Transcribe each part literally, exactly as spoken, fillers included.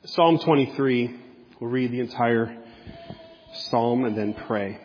Psalm twenty-three, we'll read the entire psalm and then pray.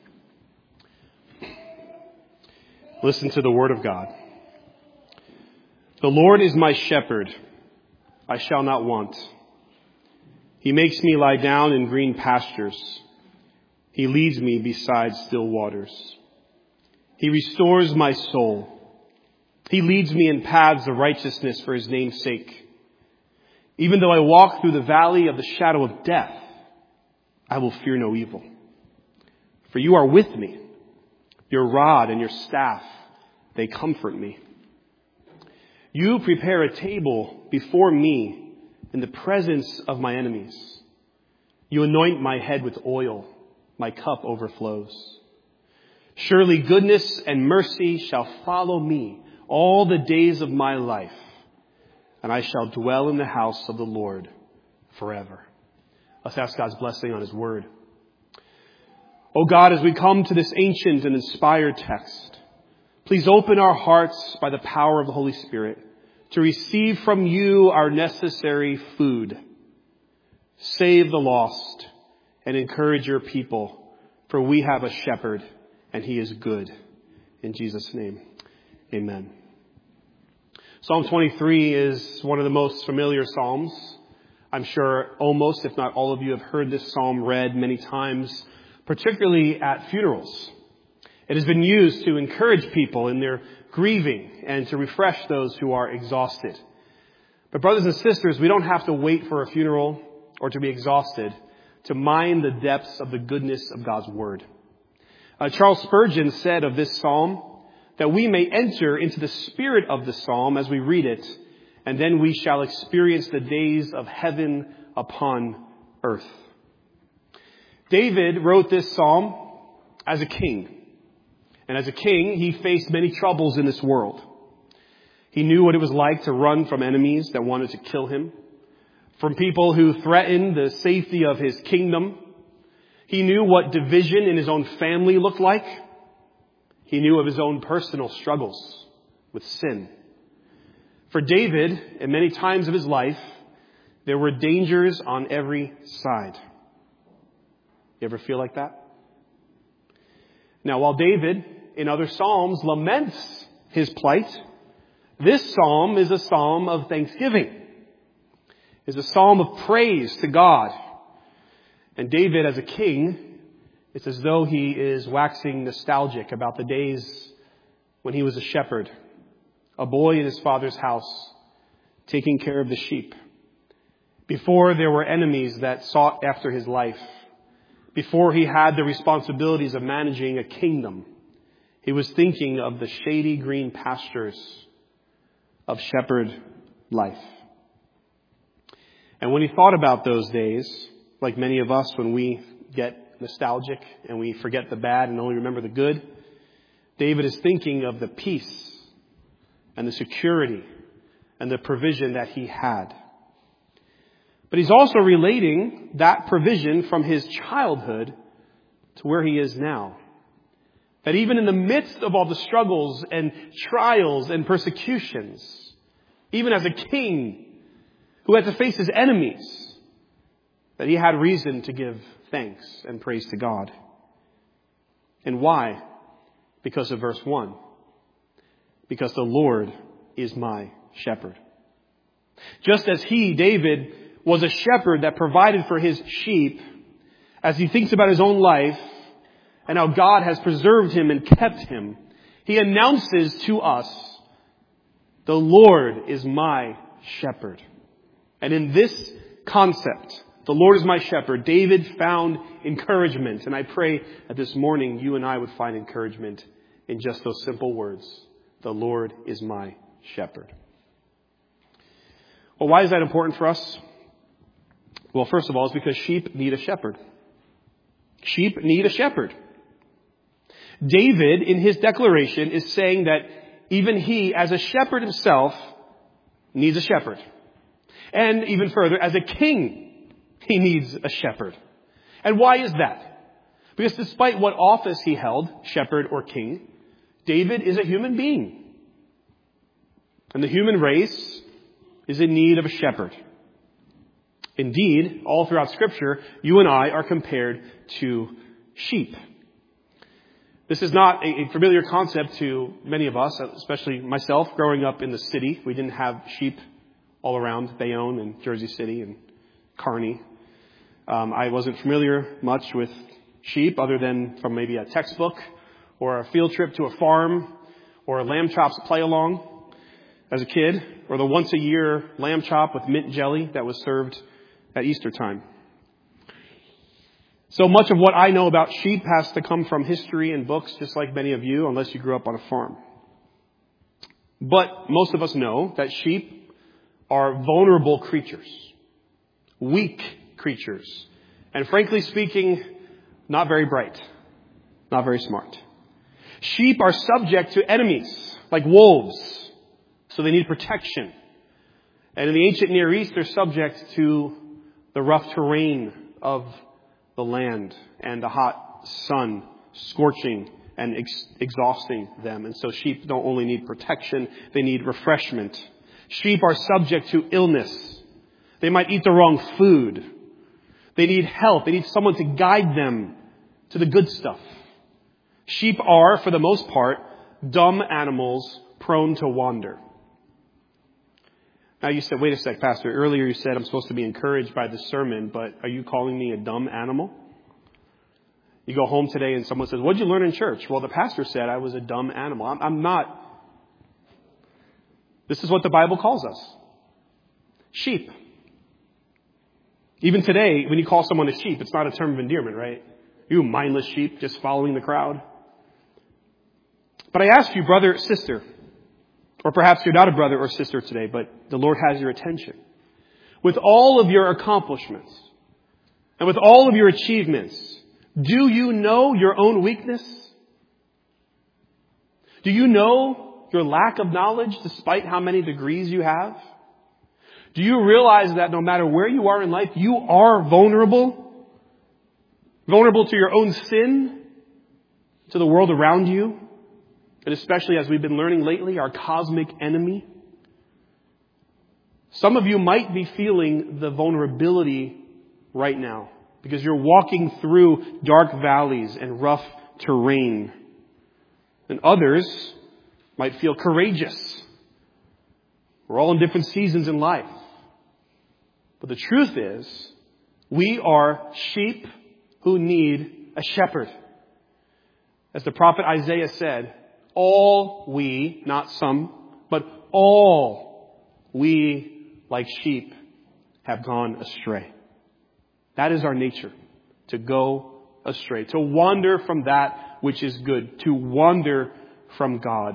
Listen to the word of God. The Lord is my shepherd, I shall not want. He makes me lie down in green pastures. He leads me beside still waters. He restores my soul. He leads me in paths of righteousness for his name's sake. Even though I walk through the valley of the shadow of death, I will fear no evil. For you are with me. Your rod and your staff, they comfort me. You prepare a table before me in the presence of my enemies. You anoint my head with oil. My cup overflows. Surely goodness and mercy shall follow me all the days of my life, and I shall dwell in the house of the Lord forever. Let's ask God's blessing on his word. Oh God, as we come to this ancient and inspired text, please open our hearts by the power of the Holy Spirit to receive from you our necessary food. Save the lost and encourage your people, for we have a shepherd and he is good. In Jesus' name, amen. Psalm twenty-three is one of the most familiar psalms. I'm sure almost, if not all of you, have heard this psalm read many times, particularly at funerals. It has been used to encourage people in their grieving and to refresh those who are exhausted. But brothers and sisters, we don't have to wait for a funeral or to be exhausted to mine the depths of the goodness of God's word. Uh, Charles Spurgeon said of this psalm that we may enter into the spirit of the psalm as we read it, and then we shall experience the days of heaven upon earth. David wrote this psalm as a king. And as a king, he faced many troubles in this world. He knew what it was like to run from enemies that wanted to kill him, from people who threatened the safety of his kingdom. He knew what division in his own family looked like. He knew of his own personal struggles with sin. For David, in many times of his life, there were dangers on every side. You ever feel like that? Now, while David, in other psalms, laments his plight, this psalm is a psalm of thanksgiving. It's a psalm of praise to God. And David, as a king, it's as though he is waxing nostalgic about the days when he was a shepherd, a boy in his father's house, taking care of the sheep. Before there were enemies that sought after his life, before he had the responsibilities of managing a kingdom, he was thinking of the shady green pastures of shepherd life. And when he thought about those days, like many of us when we get nostalgic and we forget the bad and only remember the good, David is thinking of the peace and the security and the provision that he had. But he's also relating that provision from his childhood to where he is now. That even in the midst of all the struggles and trials and persecutions, even as a king who had to face his enemies, that he had reason to give thanks and praise to God. And why? Because of verse one. Because the Lord is my shepherd. Just as he, David, was a shepherd that provided for his sheep, as he thinks about his own life and how God has preserved him and kept him, he announces to us, the Lord is my shepherd. And in this concept, the Lord is my shepherd, David found encouragement. And I pray that this morning you and I would find encouragement in just those simple words. The Lord is my shepherd. Well, why is that important for us? Well, first of all, it's because sheep need a shepherd. Sheep need a shepherd. David, in his declaration, is saying that even he, as a shepherd himself, needs a shepherd. And even further, as a king, he needs a shepherd. And why is that? Because despite what office he held, shepherd or king, David is a human being. And the human race is in need of a shepherd. Indeed, all throughout Scripture, you and I are compared to sheep. This is not a familiar concept to many of us, especially myself. Growing up in the city, we didn't have sheep all around Bayonne and Jersey City and Kearney. Um, I wasn't familiar much with sheep other than from maybe a textbook or a field trip to a farm or a lamb chops play along as a kid, or the once a year lamb chop with mint jelly that was served at Easter time. So much of what I know about sheep has to come from history and books, just like many of you, unless you grew up on a farm. But most of us know that sheep are vulnerable creatures, weak creatures, and frankly speaking, not very bright, not very smart. Sheep are subject to enemies like wolves, so they need protection. And in the ancient Near East, they're subject to the rough terrain of the land and the hot sun scorching and ex- exhausting them. And so sheep don't only need protection, they need refreshment. Sheep are subject to illness. They might eat the wrong food. They need help. They need someone to guide them to the good stuff. Sheep are, for the most part, dumb animals prone to wander. Now you said, wait a sec, Pastor. Earlier you said I'm supposed to be encouraged by the sermon, but are you calling me a dumb animal? You go home today and someone says, what did you learn in church? Well, the pastor said I was a dumb animal. I'm, I'm not. This is what the Bible calls us. Sheep. Even today, when you call someone a sheep, it's not a term of endearment, right? You mindless sheep just following the crowd. But I ask you, brother, sister, or perhaps you're not a brother or sister today, but the Lord has your attention. With all of your accomplishments and with all of your achievements, do you know your own weakness? Do you know your lack of knowledge despite how many degrees you have? Do you realize that no matter where you are in life, you are vulnerable? Vulnerable to your own sin, to the world around you, and especially as we've been learning lately, our cosmic enemy. Some of you might be feeling the vulnerability right now because you're walking through dark valleys and rough terrain. And others might feel courageous. We're all in different seasons in life. But the truth is, we are sheep who need a shepherd. As the prophet Isaiah said, all we, not some, but all we, like sheep, have gone astray. That is our nature, to go astray, to wander from that which is good, to wander from God.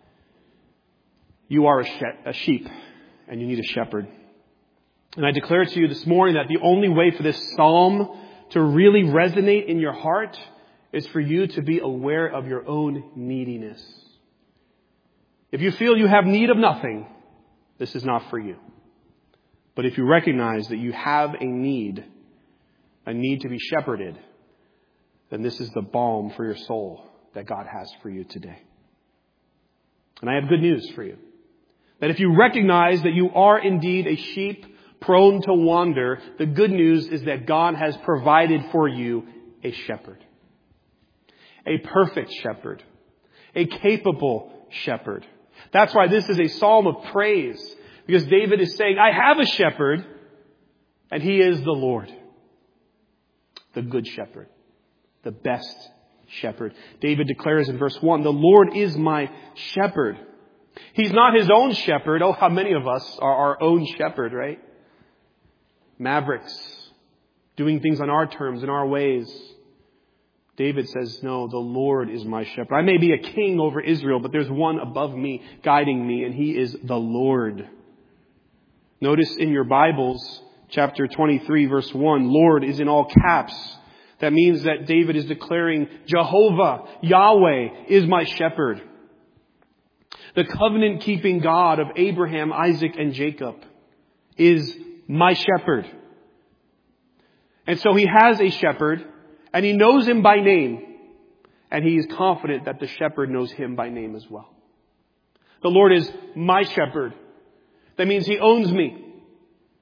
You are a, she- a sheep, and you need a shepherd. And I declare to you this morning that the only way for this psalm to really resonate in your heart is for you to be aware of your own neediness. If you feel you have need of nothing, this is not for you. But if you recognize that you have a need, a need to be shepherded, then this is the balm for your soul that God has for you today. And I have good news for you. That if you recognize that you are indeed a sheep prone to wander, the good news is that God has provided for you a shepherd. A perfect shepherd. A capable shepherd. That's why this is a psalm of praise. Because David is saying, I have a shepherd, and he is the Lord. The good shepherd. The best shepherd. David declares in verse one, the Lord is my shepherd. He's not his own shepherd. Oh, how many of us are our own shepherd, right? Mavericks. Doing things on our terms, in our ways. David says, no, the Lord is my shepherd. I may be a king over Israel, but there's one above me, guiding me, and he is the Lord. Notice in your Bibles, chapter twenty-three, verse one, Lord is in all caps. That means that David is declaring, Jehovah, Yahweh, is my shepherd. The covenant-keeping God of Abraham, Isaac, and Jacob is my shepherd. And so he has a shepherd, and he knows him by name. And he is confident that the shepherd knows him by name as well. The Lord is my shepherd. That means he owns me.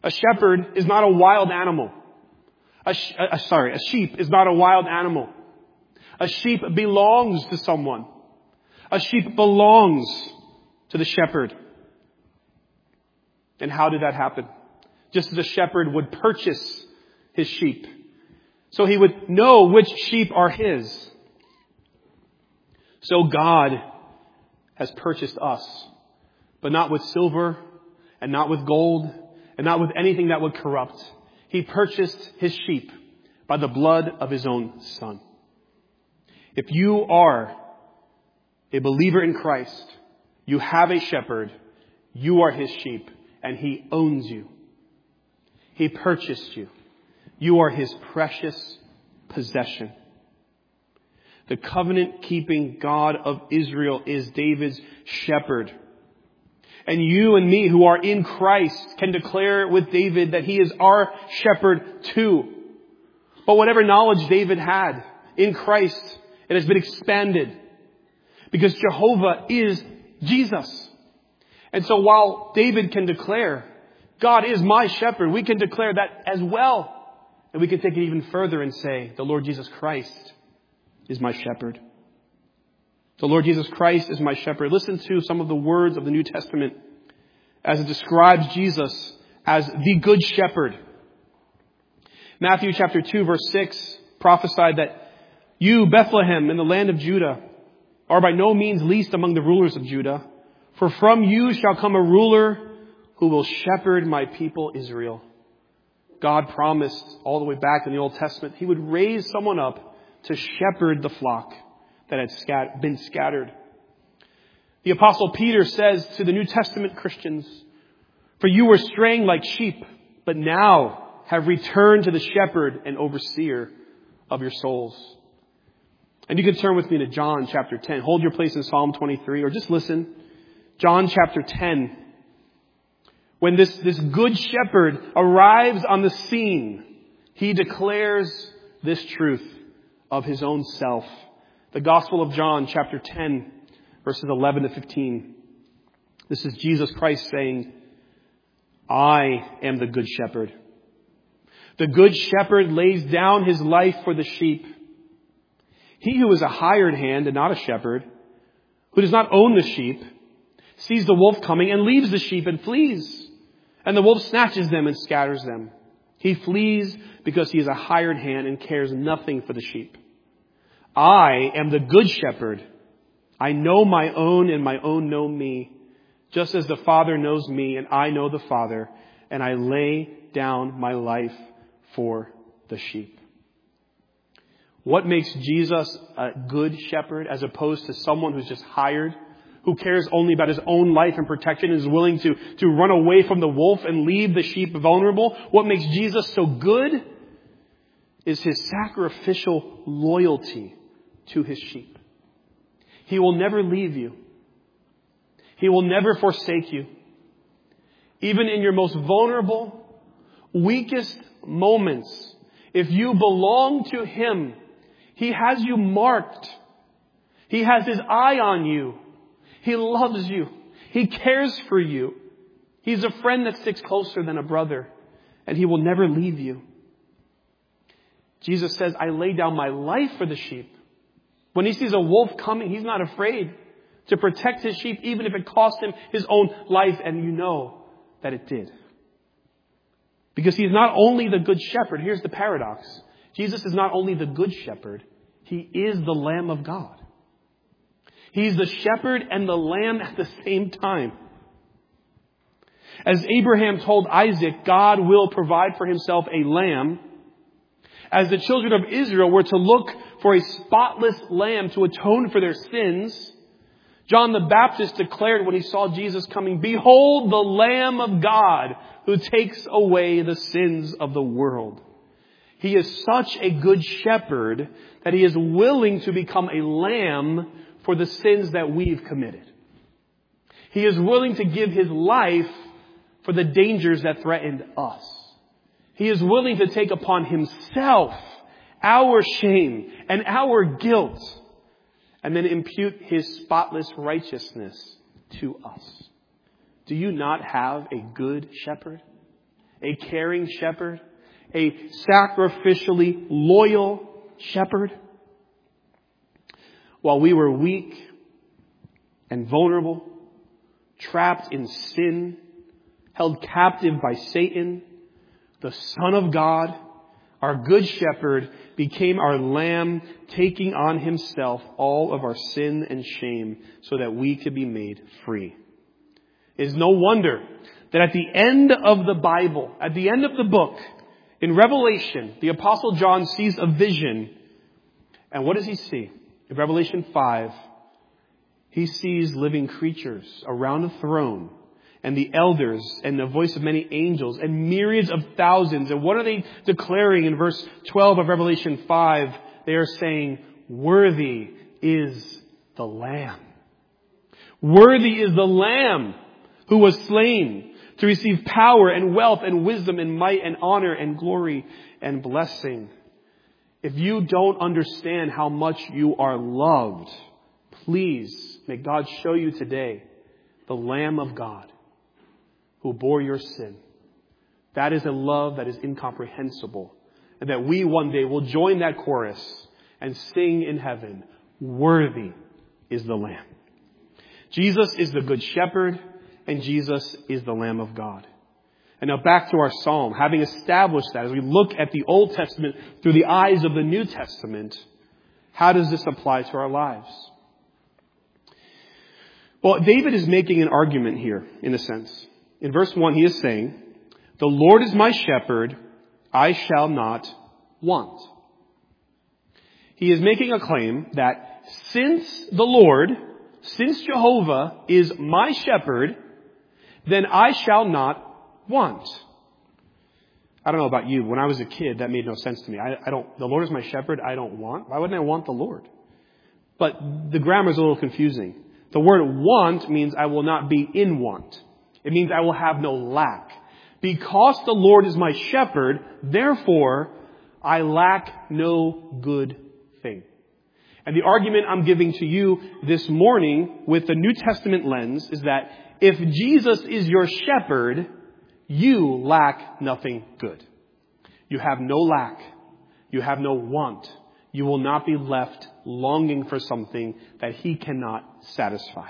A shepherd is not a wild animal. A sh- uh, sorry, a sheep is not a wild animal. A sheep belongs to someone. A sheep belongs to the shepherd. And how did that happen? Just as a shepherd would purchase his sheep, so he would know which sheep are his. So God has purchased us, but not with silver and not with gold and not with anything that would corrupt. He purchased his sheep by the blood of his own Son. If you are a believer in Christ, you have a shepherd, you are his sheep, and he owns you. He purchased you. You are his precious possession. The covenant-keeping God of Israel is David's shepherd. And you and me who are in Christ can declare with David that he is our shepherd too. But whatever knowledge David had in Christ, it has been expanded. Because Jehovah is Jesus. And so while David can declare, God is my shepherd, we can declare that as well. And we can take it even further and say, the Lord Jesus Christ is my shepherd. The Lord Jesus Christ is my shepherd. Listen to some of the words of the New Testament as it describes Jesus as the good shepherd. Matthew chapter two verse six prophesied that you, Bethlehem, in the land of Judah, are by no means least among the rulers of Judah. For from you shall come a ruler who will shepherd my people Israel. God promised all the way back in the Old Testament, he would raise someone up to shepherd the flock that had scat- been scattered. The Apostle Peter says to the New Testament Christians, for you were straying like sheep, but now have returned to the shepherd and overseer of your souls. And you can turn with me to John chapter ten. Hold your place in Psalm twenty-three, or just listen. John chapter ten. When this, this good shepherd arrives on the scene, he declares this truth of his own self. The Gospel of John chapter ten, verses eleven to fifteen. This is Jesus Christ saying, I am the good shepherd. The good shepherd lays down his life for the sheep. He who is a hired hand and not a shepherd, who does not own the sheep, sees the wolf coming and leaves the sheep and flees. And the wolf snatches them and scatters them. He flees because he is a hired hand and cares nothing for the sheep. I am the good shepherd. I know my own and my own know me, just as the Father knows me and I know the Father, and I lay down my life for the sheep. What makes Jesus a good shepherd as opposed to someone who's just hired, who cares only about his own life and protection and is willing to, to run away from the wolf and leave the sheep vulnerable? What makes Jesus so good is his sacrificial loyalty to his sheep. He will never leave you. He will never forsake you. Even in your most vulnerable, weakest moments, if you belong to him, he has you marked. He has his eye on you. He loves you. He cares for you. He's a friend that sticks closer than a brother, and he will never leave you. Jesus says, I lay down my life for the sheep. When he sees a wolf coming, he's not afraid to protect his sheep, even if it cost him his own life, and you know that it did. Because he's not only the good shepherd. Here's the paradox. Jesus is not only the good shepherd, he is the Lamb of God. He's the shepherd and the lamb at the same time. As Abraham told Isaac, God will provide for himself a lamb. As the children of Israel were to look for a spotless lamb to atone for their sins, John the Baptist declared when he saw Jesus coming, behold the Lamb of God who takes away the sins of the world. He is such a good shepherd that he is willing to become a lamb for the sins that we've committed. He is willing to give his life for the dangers that threatened us. He is willing to take upon himself our shame and our guilt and then impute his spotless righteousness to us. Do you not have a good shepherd? a caring shepherd, a sacrificially loyal shepherd. While we were weak and vulnerable, trapped in sin, held captive by Satan, the Son of God, our good shepherd, became our lamb, taking on himself all of our sin and shame so that we could be made free. It is no wonder that at the end of the Bible, at the end of the book, in Revelation, the Apostle John sees a vision. And what does he see? In Revelation five, he sees living creatures around a throne, and the elders, and the voice of many angels, and myriads of thousands. And what are they declaring in verse twelve of Revelation five? They are saying, "Worthy is the Lamb. Worthy is the Lamb who was slain to receive power and wealth and wisdom and might and honor and glory and blessing." If you don't understand how much you are loved, please, may God show you today the Lamb of God who bore your sin. That is a love that is incomprehensible. And that we one day will join that chorus and sing in heaven, "Worthy is the Lamb." Jesus is the Good Shepherd, and Jesus is the Lamb of God. And now back to our psalm. Having established that, as we look at the Old Testament through the eyes of the New Testament, how does this apply to our lives? Well, David is making an argument here, in a sense. In verse one, he is saying, "The Lord is my shepherd, I shall not want." He is making a claim that since the Lord, since Jehovah is my shepherd, then I shall not want. I don't know about you. When I was a kid, that made no sense to me. I, I don't, the Lord is my shepherd, I don't want. Why wouldn't I want the Lord? But the grammar is a little confusing. The word want means I will not be in want. It means I will have no lack. Because the Lord is my shepherd, therefore I lack no good thing. And the argument I'm giving to you this morning with the New Testament lens is that if Jesus is your shepherd, you lack nothing good. You have no lack. You have no want. You will not be left longing for something that he cannot satisfy.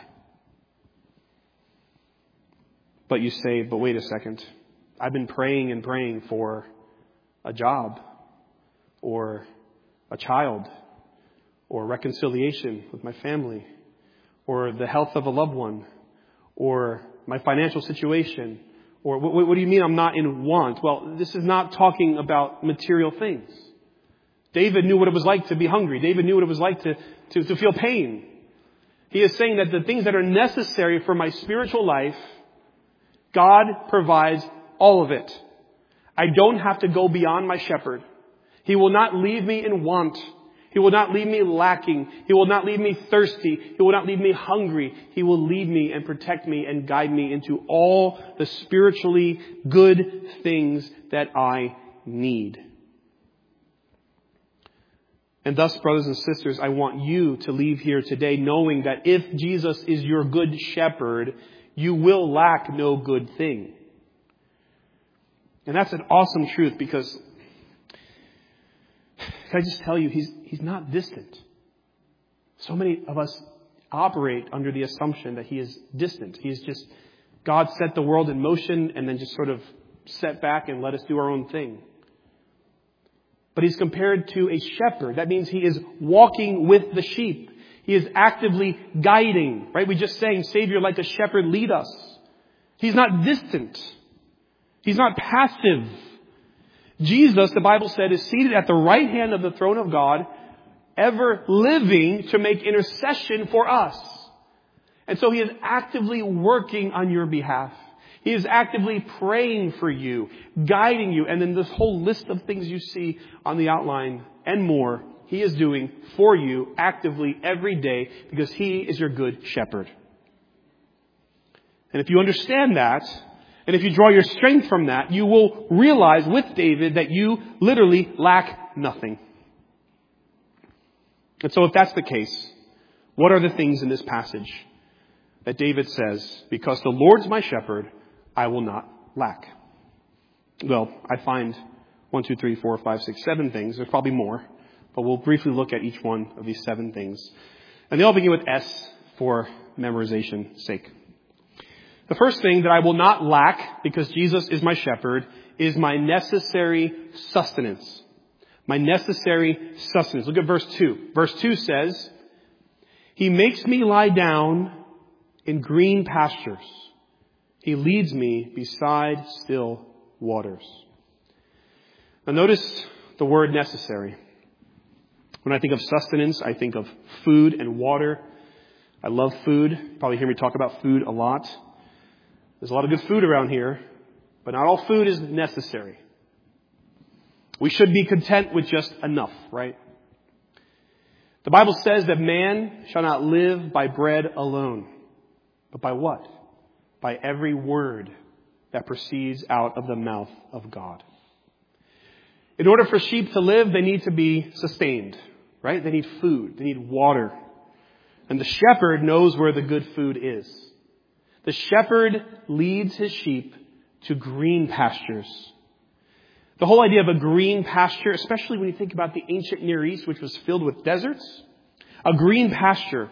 But you say, but wait a second. I've been praying and praying for a job or a child or reconciliation with my family or the health of a loved one or my financial situation. Or what, what do you mean I'm not in want? Well, this is not talking about material things. David knew what it was like to be hungry. David knew what it was like to, to, to feel pain. He is saying that the things that are necessary for my spiritual life, God provides all of it. I don't have to go beyond my shepherd. He will not leave me in want. He will not leave me lacking. He will not leave me thirsty. He will not leave me hungry. He will lead me and protect me and guide me into all the spiritually good things that I need. And thus, brothers and sisters, I want you to leave here today knowing that if Jesus is your good shepherd, you will lack no good thing. And that's an awesome truth because, can I just tell you, he's, he's not distant. So many of us operate under the assumption that he is distant. He is just, God set the world in motion and then just sort of set back and let us do our own thing. But he's compared to a shepherd. That means he is walking with the sheep. He is actively guiding, right? We just sang, Savior, like a shepherd, lead us. He's not distant. He's not passive. Jesus, the Bible said, is seated at the right hand of the throne of God, ever living to make intercession for us. And so he is actively working on your behalf. He is actively praying for you, guiding you. And then this whole list of things you see on the outline and more, he is doing for you actively every day because he is your good shepherd. And if you understand that, and if you draw your strength from that, you will realize with David that you literally lack nothing. And so if that's the case, what are the things in this passage that David says, because the Lord's my shepherd, I will not lack? Well, I find one, two, three, four, five, six, seven things. There's probably more, but we'll briefly look at each one of these seven things. And they all begin with S for memorization's sake. The first thing that I will not lack, because Jesus is my shepherd, is my necessary sustenance. My necessary sustenance. Look at verse two. Verse two says, He makes me lie down in green pastures. He leads me beside still waters. Now notice the word necessary. When I think of sustenance, I think of food and water. I love food. You probably hear me talk about food a lot. There's a lot of good food around here, but not all food is necessary. We should be content with just enough, right? The Bible says that man shall not live by bread alone, but by what? By every word that proceeds out of the mouth of God. In order for sheep to live, they need to be sustained, right? They need food. They need water. And the shepherd knows where the good food is. The shepherd leads his sheep to green pastures. The whole idea of a green pasture, especially when you think about the ancient Near East, which was filled with deserts, a green pasture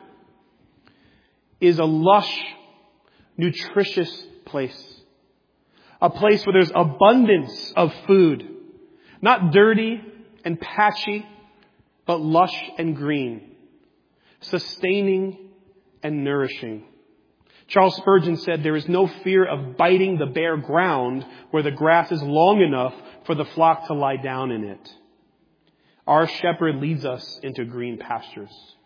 is a lush, nutritious place. A place where there's abundance of food. Not dirty and patchy, but lush and green. Sustaining and nourishing. Charles Spurgeon said, there is no fear of biting the bare ground where the grass is long enough for the flock to lie down in it. Our shepherd leads us into green pastures.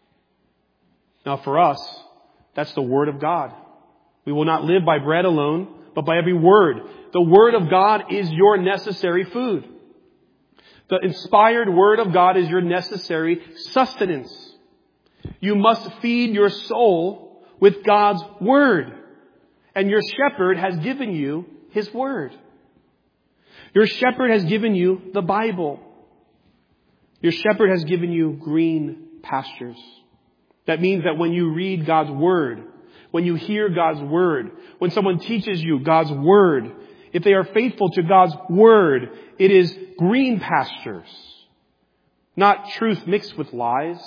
Now for us, that's the word of God. We will not live by bread alone, but by every word. The word of God is your necessary food. The inspired word of God is your necessary sustenance. You must feed your soul with God's word. And your shepherd has given you his word. Your shepherd has given you the Bible. Your shepherd has given you green pastures. That means that when you read God's word, when you hear God's word, when someone teaches you God's word, if they are faithful to God's word, it is green pastures. Not truth mixed with lies.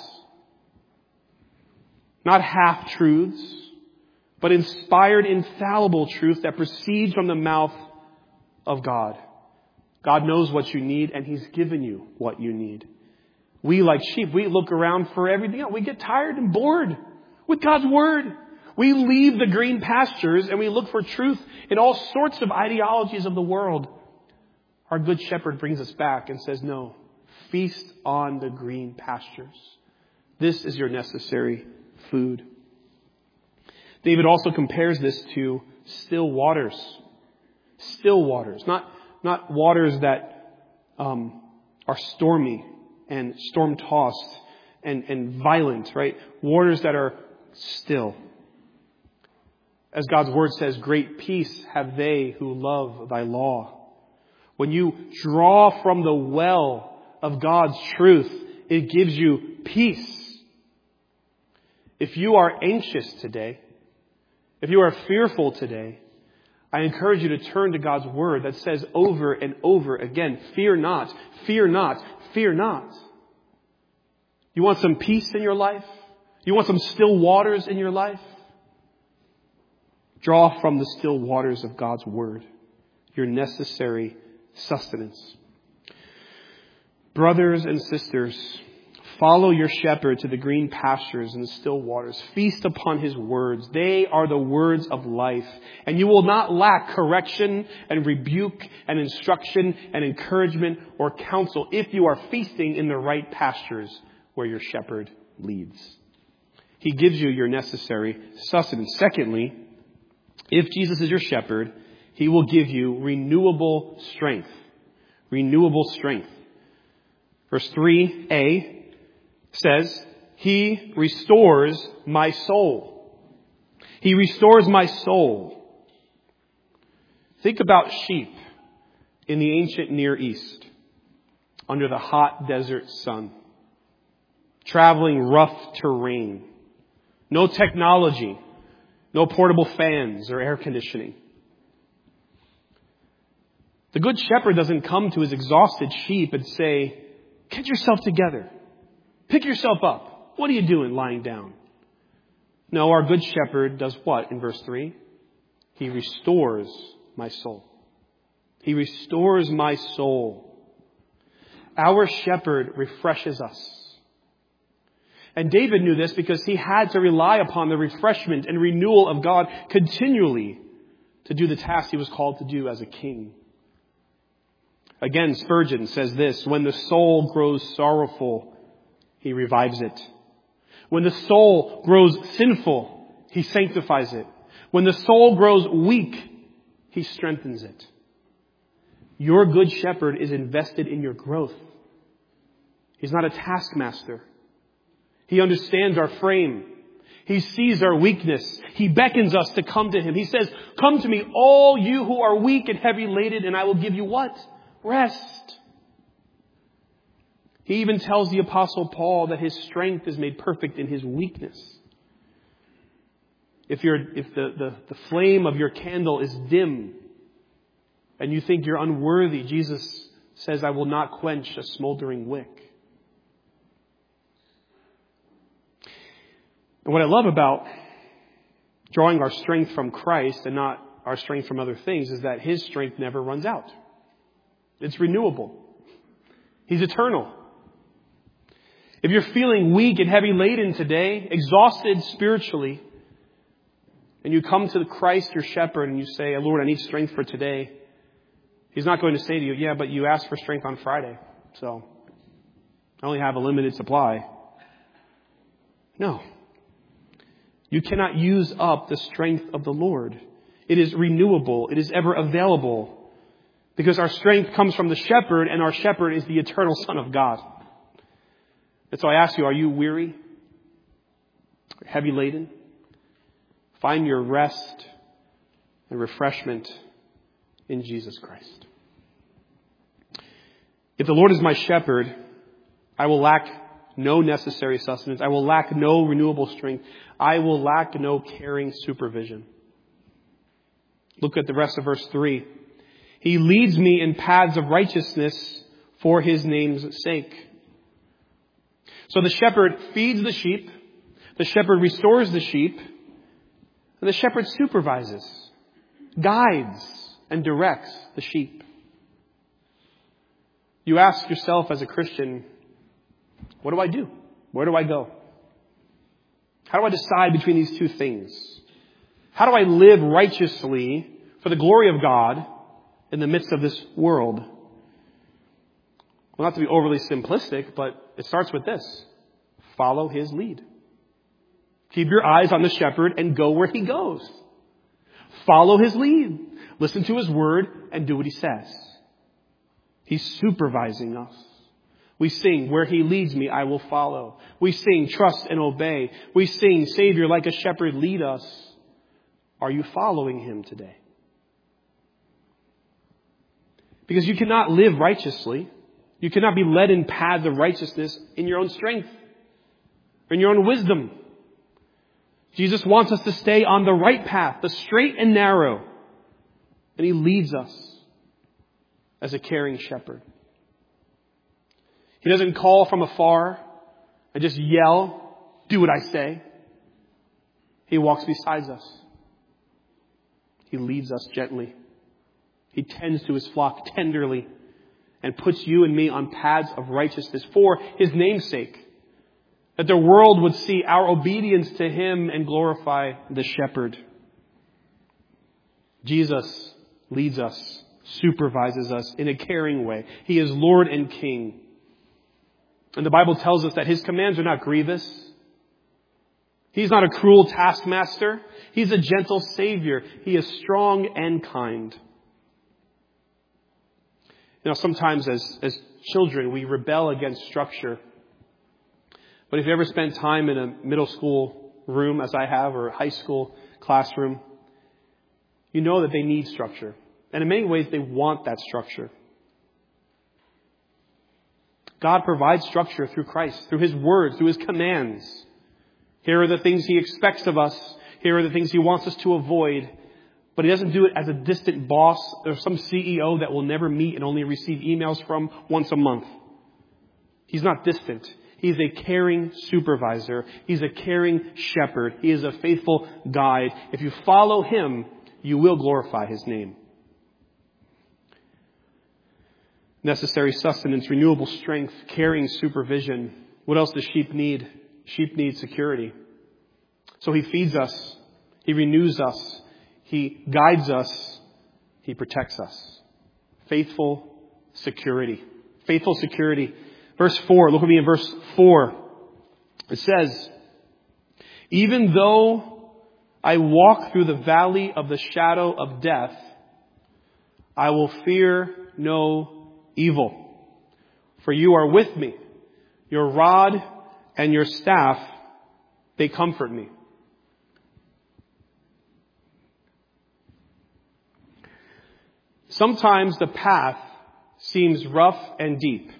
Not half-truths, but inspired, infallible truth that proceeds from the mouth of God. God knows what you need, and he's given you what you need. We, like sheep, we look around for everything else. We get tired and bored with God's word. We leave the green pastures and we look for truth in all sorts of ideologies of the world. Our good shepherd brings us back and says, no, feast on the green pastures. This is your necessary food. David also compares this to still waters. Still waters. Not, not waters that um, are stormy and storm-tossed and, and violent, right? Waters that are still. As God's word says, great peace have they who love thy law. When you draw from the well of God's truth, it gives you peace. If you are anxious today, if you are fearful today, I encourage you to turn to God's word that says over and over again, fear not, fear not, fear not. You want some peace in your life? You want some still waters in your life? Draw from the still waters of God's word, your necessary sustenance. Brothers and sisters, follow your shepherd to the green pastures and the still waters. Feast upon his words. They are the words of life. And you will not lack correction and rebuke and instruction and encouragement or counsel if you are feasting in the right pastures where your shepherd leads. He gives you your necessary sustenance. Secondly, if Jesus is your shepherd, he will give you renewable strength. Renewable strength. Verse three a says, he restores my soul. He restores my soul. Think about sheep in the ancient Near East under the hot desert sun, traveling rough terrain, no technology, no portable fans or air conditioning. The good shepherd doesn't come to his exhausted sheep and say, get yourself together. Pick yourself up. What are you doing lying down? No, our good shepherd does what in verse three? He restores my soul. He restores my soul. Our shepherd refreshes us. And David knew this because he had to rely upon the refreshment and renewal of God continually to do the task he was called to do as a king. Again, Spurgeon says this, when the soul grows sorrowful, he revives it. When the soul grows sinful, he sanctifies it. When the soul grows weak, he strengthens it. Your good shepherd is invested in your growth. He's not a taskmaster. He understands our frame. He sees our weakness. He beckons us to come to him. He says, come to me, all you who are weak and heavy laden, and I will give you what? Rest. He even tells the Apostle Paul that his strength is made perfect in his weakness. If you're, if the, the, the flame of your candle is dim and you think you're unworthy, Jesus says, I will not quench a smoldering wick. And what I love about drawing our strength from Christ and not our strength from other things is that his strength never runs out. It's renewable. He's eternal. If you're feeling weak and heavy laden today, exhausted spiritually, and you come to Christ, your shepherd, and you say, Lord, I need strength for today, he's not going to say to you, yeah, but you asked for strength on Friday, so I only have a limited supply. No. You cannot use up the strength of the Lord. It is renewable. It is ever available. Because our strength comes from the shepherd, and our shepherd is the eternal Son of God. And so I ask you, are you weary? Heavy laden? Find your rest and refreshment in Jesus Christ. If the Lord is my shepherd, I will lack no necessary sustenance. I will lack no renewable strength. I will lack no caring supervision. Look at the rest of verse three. He leads me in paths of righteousness for his name's sake. So the shepherd feeds the sheep. The shepherd restores the sheep. And the shepherd supervises, guides, and directs the sheep. You ask yourself as a Christian, what do I do? Where do I go? How do I decide between these two things? How do I live righteously for the glory of God in the midst of this world? Well, not to be overly simplistic, but it starts with this. Follow his lead. Keep your eyes on the shepherd and go where he goes. Follow his lead. Listen to his word and do what he says. He's supervising us. We sing, where he leads me, I will follow. We sing, trust and obey. We sing, Savior, like a shepherd, lead us. Are you following him today? Because you cannot live righteously. You cannot be led in paths of righteousness in your own strength or in your own wisdom. Jesus wants us to stay on the right path, the straight and narrow. And he leads us as a caring shepherd. He doesn't call from afar and just yell, do what I say. He walks beside us. He leads us gently. He tends to his flock tenderly and puts you and me on paths of righteousness for his name's sake. That the world would see our obedience to him and glorify the shepherd. Jesus leads us, supervises us in a caring way. He is Lord and King. And the Bible tells us that his commands are not grievous. He's not a cruel taskmaster. He's a gentle Savior. He is strong and kind. You know, sometimes as, as children, we rebel against structure. But if you ever spent time in a middle school room, as I have, or a high school classroom, you know that they need structure. And in many ways, they want that structure. God provides structure through Christ, through his word, through his commands. Here are the things he expects of us. Here are the things he wants us to avoid. But he doesn't do it as a distant boss or some C E O that will never meet and only receive emails from once a month. He's not distant. He's a caring supervisor. He's a caring shepherd. He is a faithful guide. If you follow him, you will glorify his name. Necessary sustenance, renewable strength, caring supervision. What else does sheep need? Sheep need security. So he feeds us. He renews us. He guides us. He protects us. Faithful security. Faithful security. Verse four, look at me in verse four. It says, even though I walk through the valley of the shadow of death, I will fear no evil. For you are with me. Your rod and your staff, they comfort me. Sometimes the path seems rough and deep.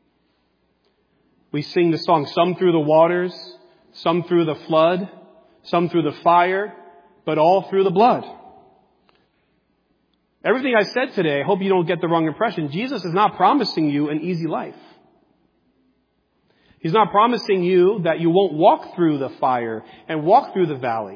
We sing the song, some through the waters, some through the flood, some through the fire, but all through the blood. Everything I said today, I hope you don't get the wrong impression. Jesus is not promising you an easy life. He's not promising you that you won't walk through the fire and walk through the valley.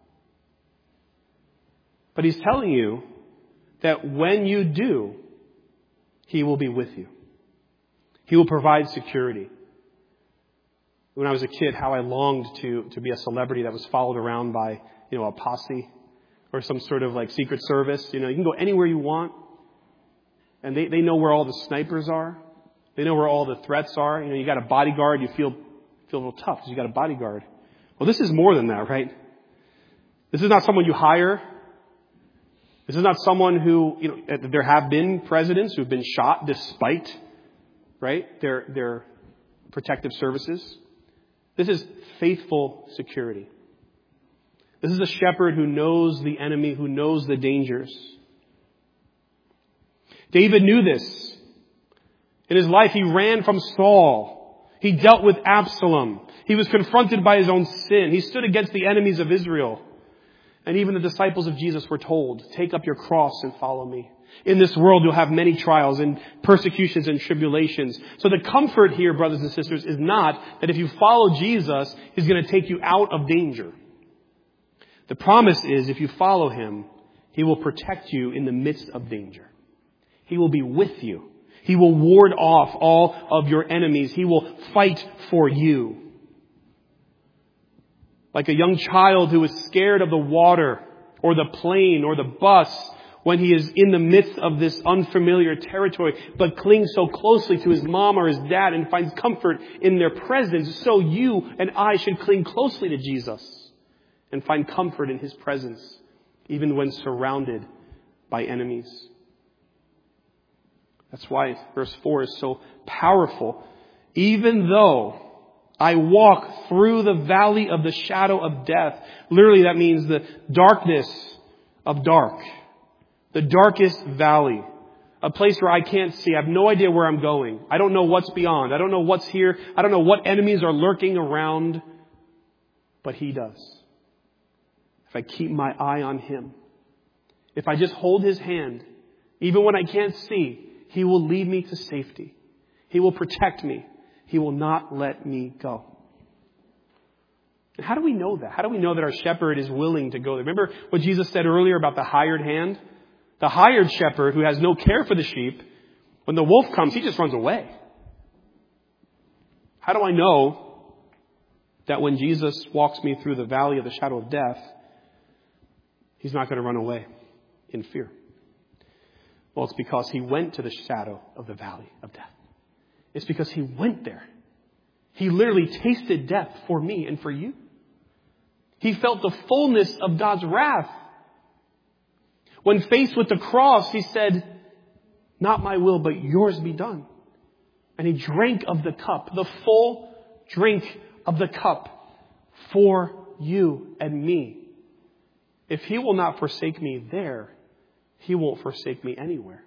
But he's telling you that when you do, he will be with you. He will provide security. When I was a kid, how I longed to, to be a celebrity that was followed around by, you know, a posse or some sort of like secret service. You know, you can go anywhere you want. And they, they know where all the snipers are. They know where all the threats are. You know, you got a bodyguard, you feel, feel a little tough because you got a bodyguard. Well, this is more than that, right? This is not someone you hire. This is not someone who, you know, there have been presidents who've been shot despite, right, their, their protective services. This is faithful security. This is a shepherd who knows the enemy, who knows the dangers. David knew this. In his life, he ran from Saul. He dealt with Absalom. He was confronted by his own sin. He stood against the enemies of Israel. And even the disciples of Jesus were told, take up your cross and follow me. In this world, you'll have many trials and persecutions and tribulations. So the comfort here, brothers and sisters, is not that if you follow Jesus, he's going to take you out of danger. The promise is if you follow him, he will protect you in the midst of danger. He will be with you. He will ward off all of your enemies. He will fight for you. Like a young child who is scared of the water or the plane or the bus when he is in the midst of this unfamiliar territory, but clings so closely to his mom or his dad and finds comfort in their presence, so you and I should cling closely to Jesus and find comfort in his presence, even when surrounded by enemies. That's why verse four is so powerful. Even though I walk through the valley of the shadow of death. Literally, that means the darkness of dark. The darkest valley. A place where I can't see. I have no idea where I'm going. I don't know what's beyond. I don't know what's here. I don't know what enemies are lurking around. But he does. If I keep my eye on him. If I just hold his hand. Even when I can't see. He will lead me to safety. He will protect me. He will not let me go. And how do we know that? How do we know that our shepherd is willing to go there? Remember what Jesus said earlier about the hired hand? The hired shepherd who has no care for the sheep, when the wolf comes, he just runs away. How do I know that when Jesus walks me through the valley of the shadow of death, he's not going to run away in fear? Well, it's because he went to the shadow of the valley of death. It's because he went there. He literally tasted death for me and for you. He felt the fullness of God's wrath. When faced with the cross, he said, not my will, but yours be done. And he drank of the cup, the full drink of the cup for you and me. If he will not forsake me there, he won't forsake me anywhere.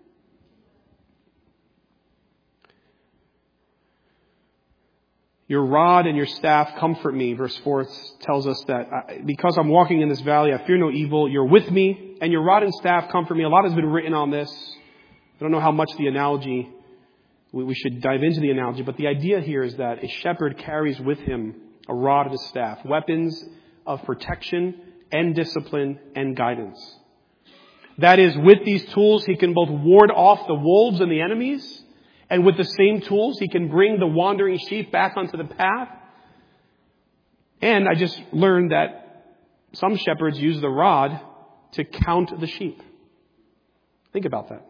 Your rod and your staff comfort me. Verse four tells us that because I'm walking in this valley, I fear no evil. You're with me. me, and your rod and staff comfort me. A lot has been written on this. I don't know how much the analogy, we, we should dive into the analogy, but the idea here is that a shepherd carries with him a rod and a staff, weapons of protection and discipline and guidance. That is, with these tools, he can both ward off the wolves and the enemies, and with the same tools, he can bring the wandering sheep back onto the path. And I just learned that some shepherds use the rod to count the sheep. Think about that.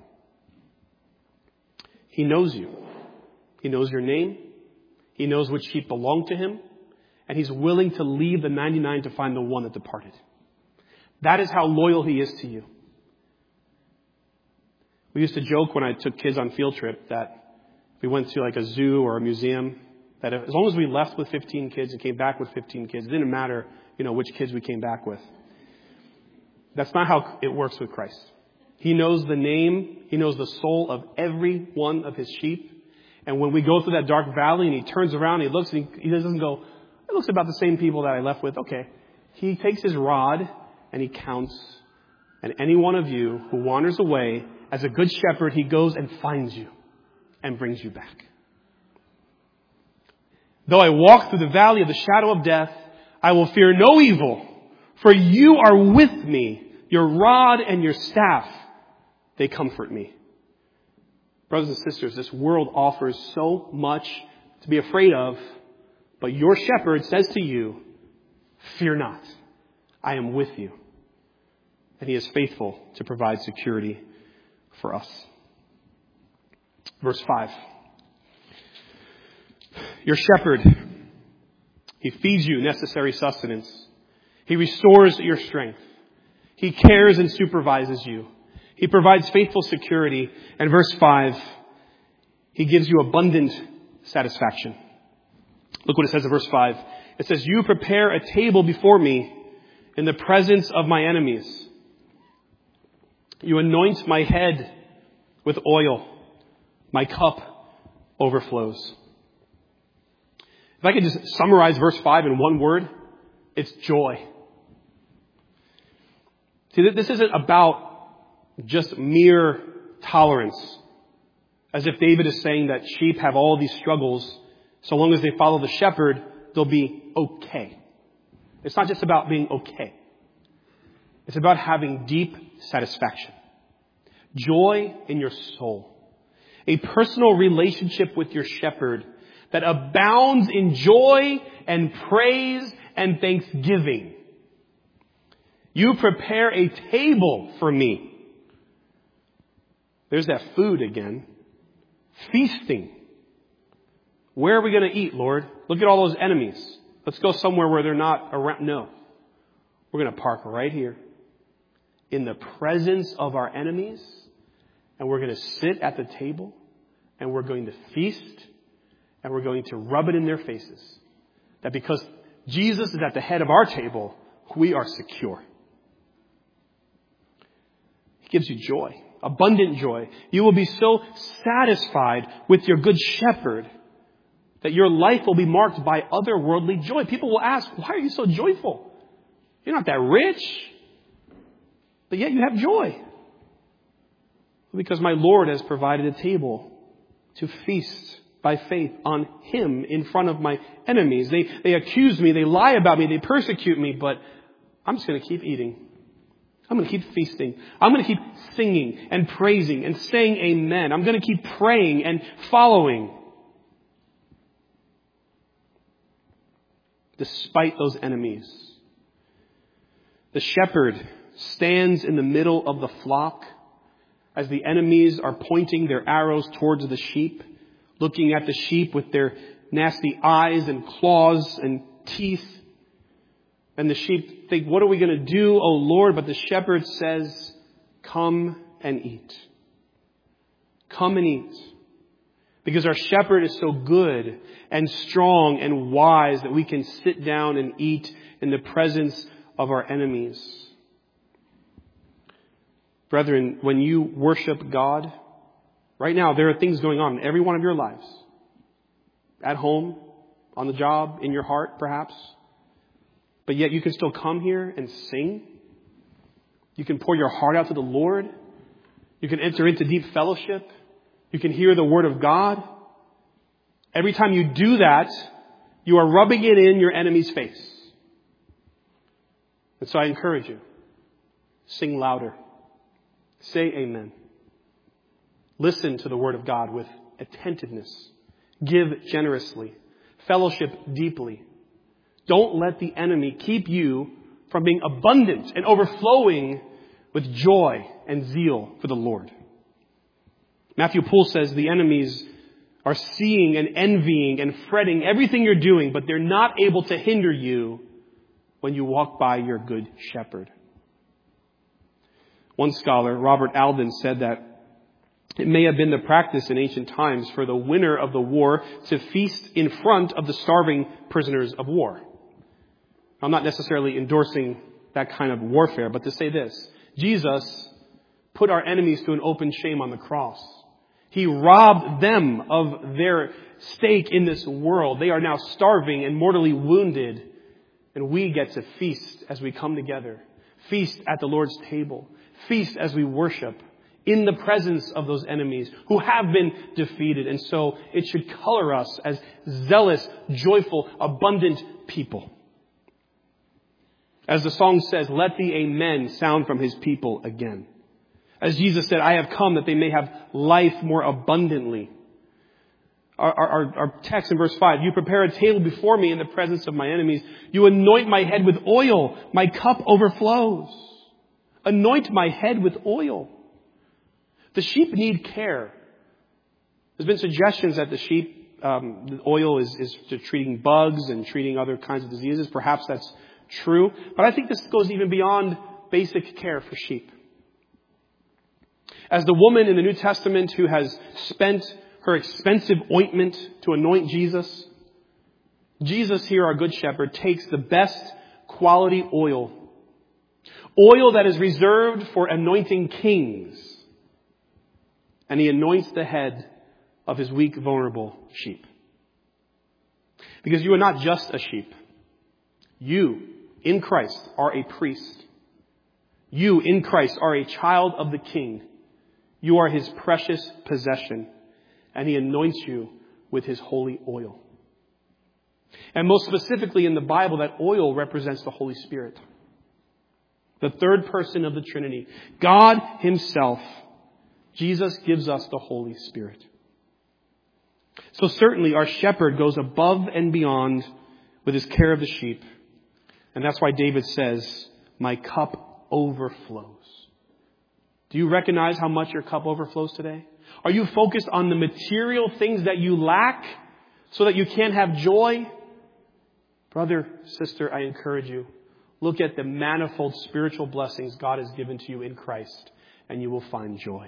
He knows you. He knows your name. He knows which sheep belong to him. And he's willing to leave the ninety-nine to find the one that departed. That is how loyal he is to you. We used to joke when I took kids on field trip that we went to like a zoo or a museum, that as long as we left with fifteen kids and came back with fifteen kids, it didn't matter, you know, which kids we came back with. That's not how it works with Christ. He knows the name. He knows the soul of every one of his sheep. And when we go through that dark valley and he turns around and he looks and he, he doesn't go, it looks about the same people that I left with. Okay. He takes his rod and he counts. And any one of you who wanders away, as a good shepherd, he goes and finds you and brings you back. Though I walk through the valley of the shadow of death, I will fear no evil, for you are with me. Your rod and your staff, they comfort me. Brothers and sisters, this world offers so much to be afraid of, but your shepherd says to you, fear not, I am with you. And he is faithful to provide security for us. Verse five. Your shepherd, he feeds you necessary sustenance. He restores your strength. He cares and supervises you. He provides faithful security. And verse five, he gives you abundant satisfaction. Look what it says in verse five. It says, you prepare a table before me in the presence of my enemies. You anoint my head with oil. My cup overflows. If I could just summarize verse five in one word, it's joy. See, this isn't about just mere tolerance. As if David is saying that sheep have all these struggles. So long as they follow the shepherd, they'll be okay. It's not just about being okay. It's about having deep satisfaction. Joy in your soul. A personal relationship with your shepherd that abounds in joy and praise and thanksgiving. You prepare a table for me. There's that food again. Feasting. Where are we going to eat, Lord? Look at all those enemies. Let's go somewhere where they're not around. No. We're going to park right here in the presence of our enemies. And we're going to sit at the table. And we're going to feast. And we're going to rub it in their faces. That because Jesus is at the head of our table, we are secure. He gives you joy. Abundant joy. You will be so satisfied with your good shepherd that your life will be marked by otherworldly joy. People will ask, why are you so joyful? You're not that rich, but yet you have joy. Because my Lord has provided a table to feast by faith on him in front of my enemies. They, they accuse me, they lie about me, they persecute me, but I'm just going to keep eating. I'm going to keep feasting. I'm going to keep singing and praising and saying amen. I'm going to keep praying and following. Despite those enemies. The shepherd stands in the middle of the flock as the enemies are pointing their arrows towards the sheep, looking at the sheep with their nasty eyes and claws and teeth. And the sheep think, what are we going to do, O Lord? But the shepherd says, come and eat. Come and eat. Because our shepherd is so good and strong and wise that we can sit down and eat in the presence of our enemies. Brethren, when you worship God, right now there are things going on in every one of your lives. At home, on the job, in your heart perhaps. But yet you can still come here and sing. You can pour your heart out to the Lord. You can enter into deep fellowship. You can hear the Word of God. Every time you do that, you are rubbing it in your enemy's face. And so I encourage you, sing louder. Say amen. Listen to the Word of God with attentiveness. Give generously. Fellowship deeply. Don't let the enemy keep you from being abundant and overflowing with joy and zeal for the Lord. Matthew Poole says the enemies are seeing and envying and fretting everything you're doing, but they're not able to hinder you when you walk by your good shepherd. One scholar, Robert Alden, said that it may have been the practice in ancient times for the winner of the war to feast in front of the starving prisoners of war. I'm not necessarily endorsing that kind of warfare, but to say this: Jesus put our enemies to an open shame on the cross. He robbed them of their stake in this world. They are now starving and mortally wounded, and we get to feast as we come together. Feast at the Lord's table. Feast as we worship in the presence of those enemies who have been defeated. And so it should color us as zealous, joyful, abundant people. As the song says, let the amen sound from his people again. As Jesus said, I have come that they may have life more abundantly. Our, our, our text in verse five, you prepare a table before me in the presence of my enemies. You anoint my head with oil. My cup overflows. Anoint my head with oil. The sheep need care. There's been suggestions that the sheep, um, the oil is, is to treating bugs and treating other kinds of diseases. Perhaps that's true. But I think this goes even beyond basic care for sheep. As the woman in the New Testament who has spent her expensive ointment to anoint Jesus, Jesus here, our good shepherd, takes the best quality oil. Oil that is reserved for anointing kings. And he anoints the head of his weak, vulnerable sheep. Because you are not just a sheep. You, in Christ, are a priest. You, in Christ, are a child of the King. You are his precious possession. And he anoints you with his holy oil. And most specifically in the Bible, that oil represents the Holy Spirit. The third person of the Trinity. God himself. Jesus gives us the Holy Spirit. So certainly our shepherd goes above and beyond with his care of the sheep. And that's why David says, my cup overflows. Do you recognize how much your cup overflows today? Are you focused on the material things that you lack so that you can't have joy? Brother, sister, I encourage you. Look at the manifold spiritual blessings God has given to you in Christ, and you will find joy.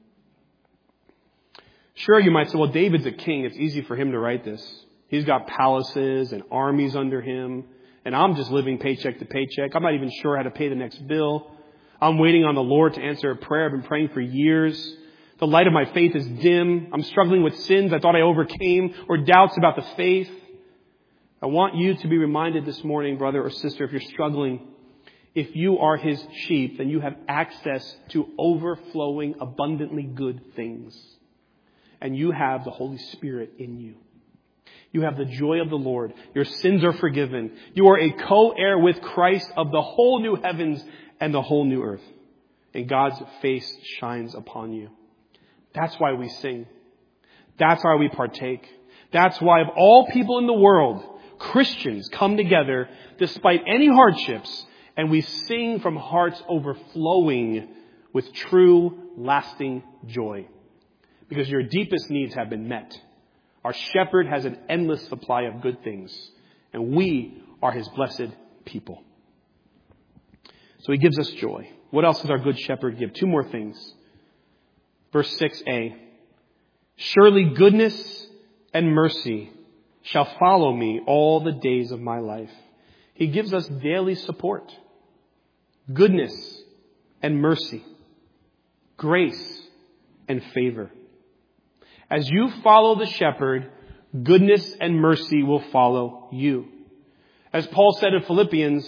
Sure, you might say, well, David's a king. It's easy for him to write this. He's got palaces and armies under him. And I'm just living paycheck to paycheck. I'm not even sure how to pay the next bill. I'm waiting on the Lord to answer a prayer. I've been praying for years. The light of my faith is dim. I'm struggling with sins I thought I overcame or doubts about the faith. I want you to be reminded this morning, brother or sister, if you're struggling, if you are his sheep, then you have access to overflowing, abundantly good things. And you have the Holy Spirit in you. You have the joy of the Lord. Your sins are forgiven. You are a co-heir with Christ of the whole new heavens and the whole new earth. And God's face shines upon you. That's why we sing. That's why we partake. That's why of all people in the world, Christians come together despite any hardships, and we sing from hearts overflowing with true, lasting joy. Because your deepest needs have been met. Our shepherd has an endless supply of good things. And we are his blessed people. So he gives us joy. What else does our good shepherd give? Two more things. Verse six a. Surely goodness and mercy shall follow me all the days of my life. He gives us daily support. Goodness and mercy. Grace and favor. As you follow the shepherd, goodness and mercy will follow you. As Paul said in Philippians,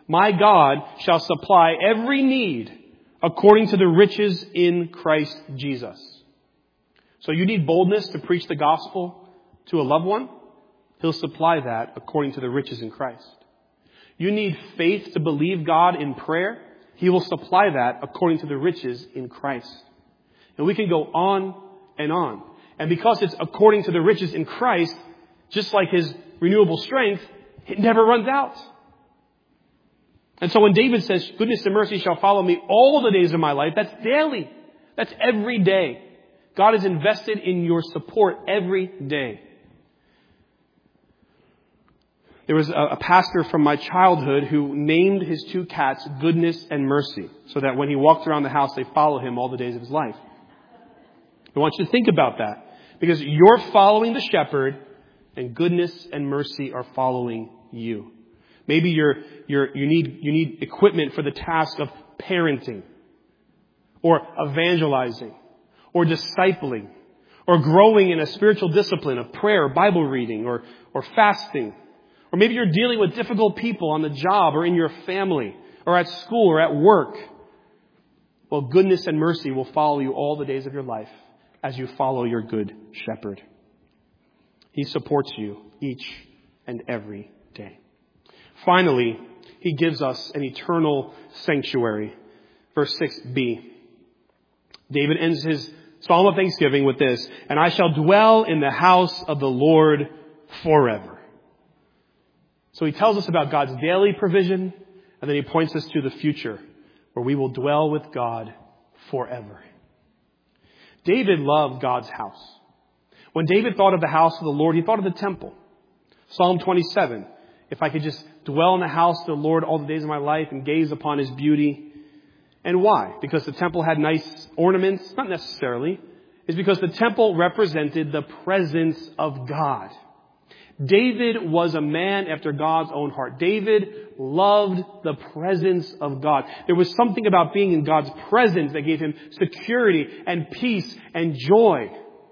My God shall supply every need according to the riches in Christ Jesus. So you need boldness to preach the gospel to a loved one? He'll supply that according to the riches in Christ. You need faith to believe God in prayer? He will supply that according to the riches in Christ. And we can go on and on. And because it's according to the riches in Christ, just like his renewable strength, it never runs out. And so when David says, goodness and mercy shall follow me all the days of my life, that's daily. That's every day. God is invested in your support every day. There was a, a pastor from my childhood who named his two cats Goodness and Mercy, so that when he walked around the house, they follow him all the days of his life. I want you to think about that, because you're following the shepherd, and goodness and mercy are following you. Maybe you're, you're, you need, you need equipment for the task of parenting, or evangelizing, or discipling, or growing in a spiritual discipline of prayer, Bible reading, or, or fasting. Or maybe you're dealing with difficult people on the job or in your family or at school or at work. Well, goodness and mercy will follow you all the days of your life as you follow your good shepherd. He supports you each and every day. Finally, he gives us an eternal sanctuary. Verse six b. David ends his Psalm of Thanksgiving with this, and I shall dwell in the house of the Lord forever. So he tells us about God's daily provision, and then he points us to the future, where we will dwell with God forever. David loved God's house. When David thought of the house of the Lord, he thought of the temple. Psalm twenty-seven, if I could just dwell in the house of the Lord all the days of my life and gaze upon his beauty. And why? Because the temple had nice ornaments? Not necessarily. It's because the temple represented the presence of God. David was a man after God's own heart. David loved the presence of God. There was something about being in God's presence that gave him security and peace and joy.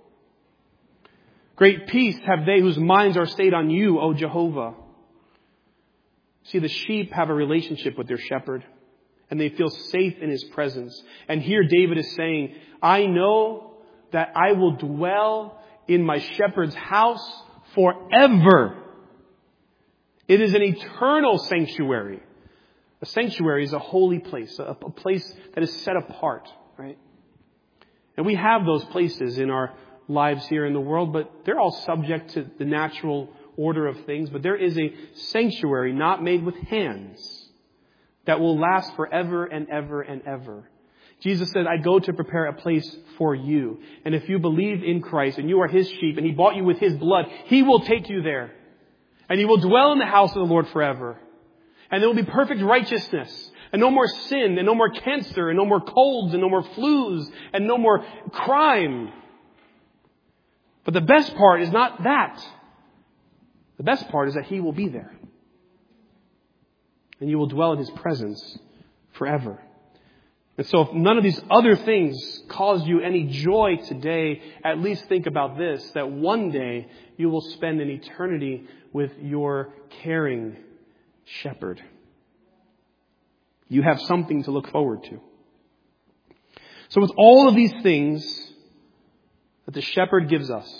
Great peace have they whose minds are stayed on you, O Jehovah. See, the sheep have a relationship with their shepherd, and they feel safe in his presence. And here David is saying, I know that I will dwell in my shepherd's house forever. It is an eternal sanctuary. A sanctuary is a holy place, a, a place that is set apart, right? And we have those places in our lives here in the world, but they're all subject to the natural order of things. But there is a sanctuary not made with hands that will last forever and ever and ever. Jesus said, I go to prepare a place for you. And if you believe in Christ and you are his sheep and he bought you with his blood, he will take you there. And you will dwell in the house of the Lord forever. And there will be perfect righteousness. And no more sin, and no more cancer, and no more colds, and no more flus, and no more crime. But the best part is not that. The best part is that he will be there. And you will dwell in his presence forever. And so if none of these other things cause you any joy today, at least think about this, that one day you will spend an eternity with your caring shepherd. You have something to look forward to. So with all of these things that the shepherd gives us,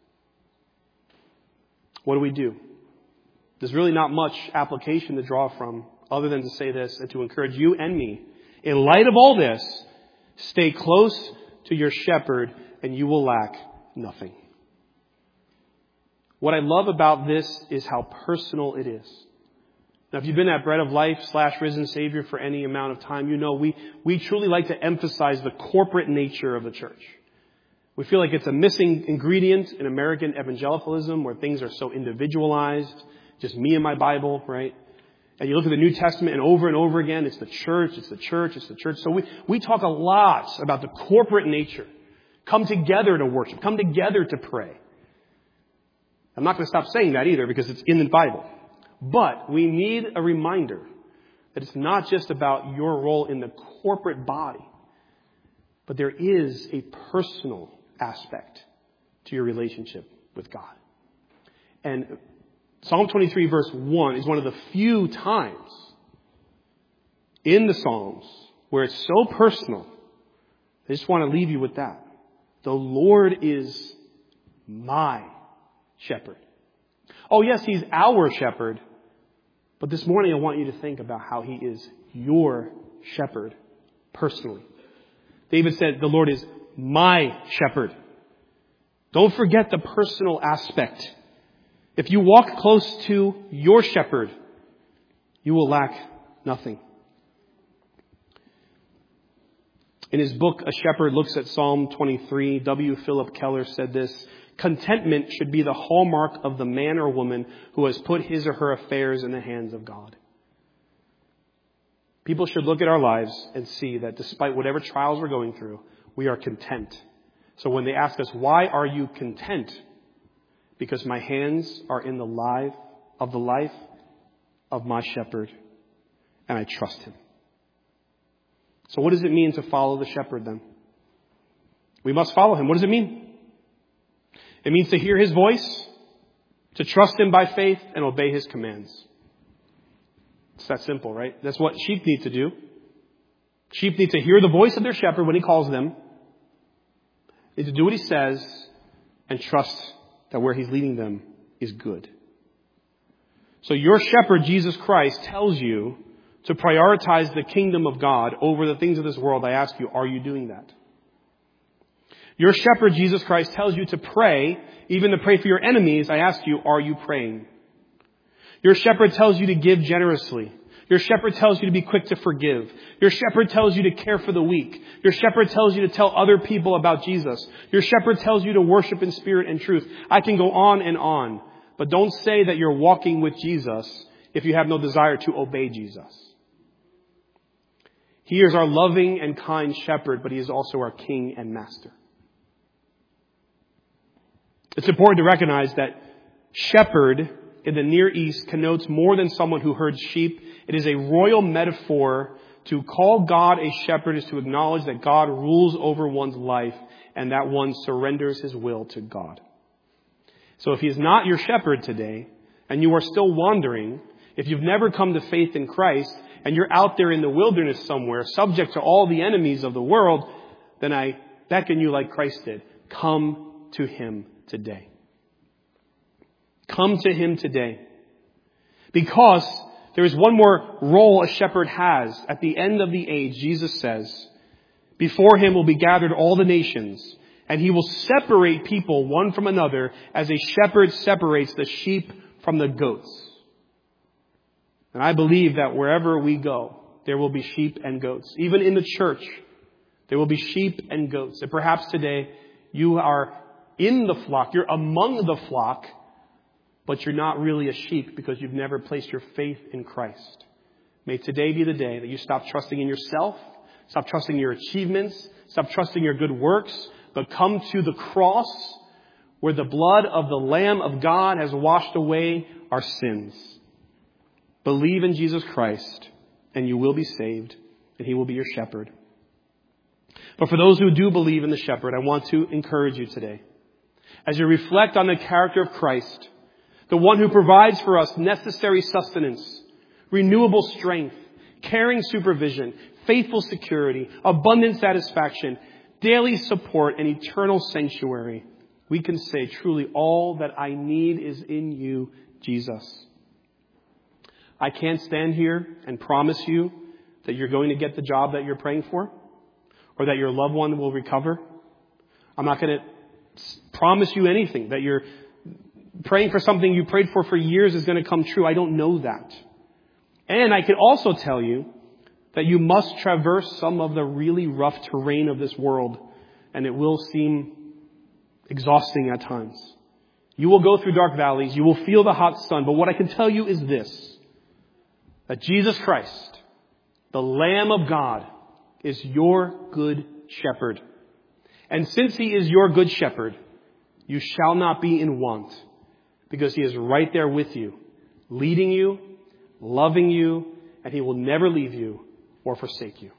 what do we do? There's really not much application to draw from other than to say this and to encourage you and me. In light of all this, stay close to your shepherd and you will lack nothing. What I love about this is how personal it is. Now, if you've been at Bread of Life slash Risen Savior for any amount of time, you know we, we truly like to emphasize the corporate nature of the church. We feel like it's a missing ingredient in American evangelicalism where things are so individualized, just me and my Bible, right? And you look at the New Testament and over and over again, it's the church, it's the church, it's the church. So we, we talk a lot about the corporate nature. Come together to worship. Come together to pray. I'm not going to stop saying that either because it's in the Bible. But we need a reminder that it's not just about your role in the corporate body, but there is a personal aspect to your relationship with God. And Psalm twenty-three verse one is one of the few times in the Psalms where it's so personal. I just want to leave you with that. The Lord is my shepherd. Oh yes, He's our shepherd. But this morning I want you to think about how He is your shepherd personally. David said, the Lord is my shepherd. Don't forget the personal aspect. If you walk close to your shepherd, you will lack nothing. In his book, A Shepherd Looks at Psalm twenty-three, W. Philip Keller said this: contentment should be the hallmark of the man or woman who has put his or her affairs in the hands of God. People should look at our lives and see that despite whatever trials we're going through, we are content. So when they ask us, why are you content? Because my hands are in the life of the life of my shepherd, and I trust Him. So what does it mean to follow the shepherd then? We must follow Him. What does it mean? It means to hear His voice, to trust Him by faith, and obey His commands. It's that simple, right? That's what sheep need to do. Sheep need to hear the voice of their shepherd when He calls them. They need to do what He says and trust that where He's leading them is good. So your shepherd, Jesus Christ, tells you to prioritize the kingdom of God over the things of this world. I ask you, are you doing that? Your shepherd, Jesus Christ, tells you to pray, even to pray for your enemies. I ask you, are you praying? Your shepherd tells you to give generously. Your shepherd tells you to be quick to forgive. Your shepherd tells you to care for the weak. Your shepherd tells you to tell other people about Jesus. Your shepherd tells you to worship in spirit and truth. I can go on and on. But don't say that you're walking with Jesus if you have no desire to obey Jesus. He is our loving and kind shepherd, but He is also our King and Master. It's important to recognize that shepherd in the Near East connotes more than someone who herds sheep. It is a royal metaphor. To call God a shepherd is to acknowledge that God rules over one's life and that one surrenders his will to God. So if He is not your shepherd today and you are still wandering, if you've never come to faith in Christ and you're out there in the wilderness somewhere subject to all the enemies of the world, then I beckon you like Christ did. Come to Him today. Come to Him today. Because there is one more role a shepherd has. At the end of the age, Jesus says, before Him will be gathered all the nations, and He will separate people one from another as a shepherd separates the sheep from the goats. And I believe that wherever we go, there will be sheep and goats. Even in the church, there will be sheep and goats. And perhaps today you are in the flock, you're among the flock, but you're not really a sheep because you've never placed your faith in Christ. May today be the day that you stop trusting in yourself, stop trusting in your achievements, stop trusting in your good works, but come to the cross where the blood of the Lamb of God has washed away our sins. Believe in Jesus Christ and you will be saved and He will be your shepherd. But for those who do believe in the shepherd, I want to encourage you today. As you reflect on the character of Christ, the one who provides for us necessary sustenance, renewable strength, caring supervision, faithful security, abundant satisfaction, daily support, and eternal sanctuary, we can say truly all that I need is in you, Jesus. I can't stand here and promise you that you're going to get the job that you're praying for or that your loved one will recover. I'm not going to promise you anything that you're praying for something you prayed for for years is going to come true. I don't know that. And I can also tell you that you must traverse some of the really rough terrain of this world, and it will seem exhausting at times. You will go through dark valleys. You will feel the hot sun. But what I can tell you is this, that Jesus Christ, the Lamb of God, is your good shepherd. And since He is your good shepherd, you shall not be in want, because He is right there with you, leading you, loving you, and He will never leave you or forsake you.